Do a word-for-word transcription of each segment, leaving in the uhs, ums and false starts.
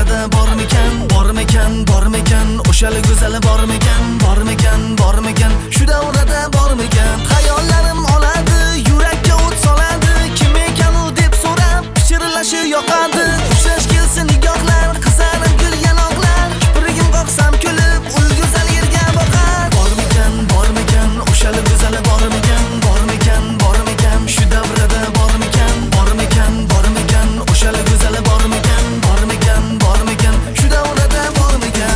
davrada bormikan, bormikan, bormikan, o'shali go'zali bormikan, bormikan, bormikan, shu davrada bormikan. Xayollarim oladi, yurakka o't soladi, kim ekan u deb so'rab pichirlashi yoqadi. Ushlash kelsin nigohlar, qizarib gul yanoqlar, kiprigim qoqsam kulib, ul go'zal yerga boqar. Bormikan, bormikan, o'shali go'zali bormikan, bormikan, bormikan, shu davrada bormikan, bormikan, bormikan, o'shali go'zali bormikan, bormikan, bormikan, shu davrada bormikan.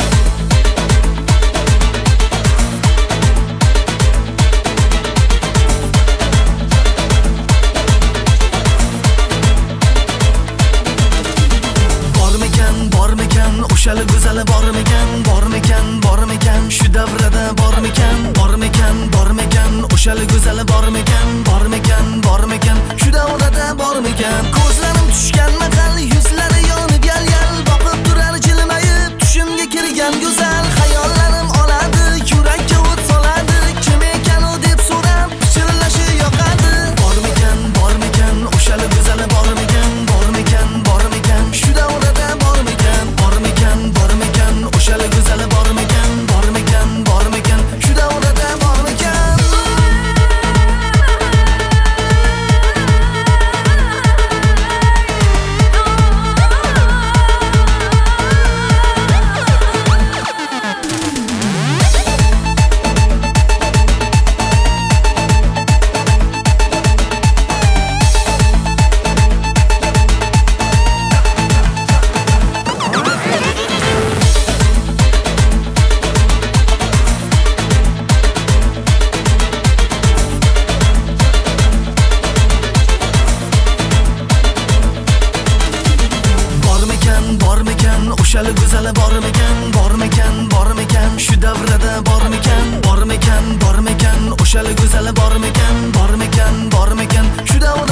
Bormikan, bormikan, o'shali go'zali bormikan, bormikan, bormikan, shu davrada bormikan, bormikan, bormikan, o'shali go'zali bormikan, bormikan, bormikan, shu davrada bormikan. Ko'zlarim tushgan mahal, yuzlari yonib yal-yal, boqib turar jilmayib, tushimga kirgan go'zal. Xayollarim oladi, yurakka o't soladi, kim ekan u deb so'rab pichirlashi yoqadi. Bormikan, bormikan, o'shali go'zali bormikan, bormikan, bormikan, shu davrada bormikan, bormikan, bormikan, o'shali go'zali bormikan, bormikan, bormikan, shu davrada bormikan. Bormikan, o'shali go'zali bormikan, bormikan, bormikan, shu davrada bormikan, bormikan, bormikan, o'shali go'zali bormikan, bormikan, bormikan, shu davrada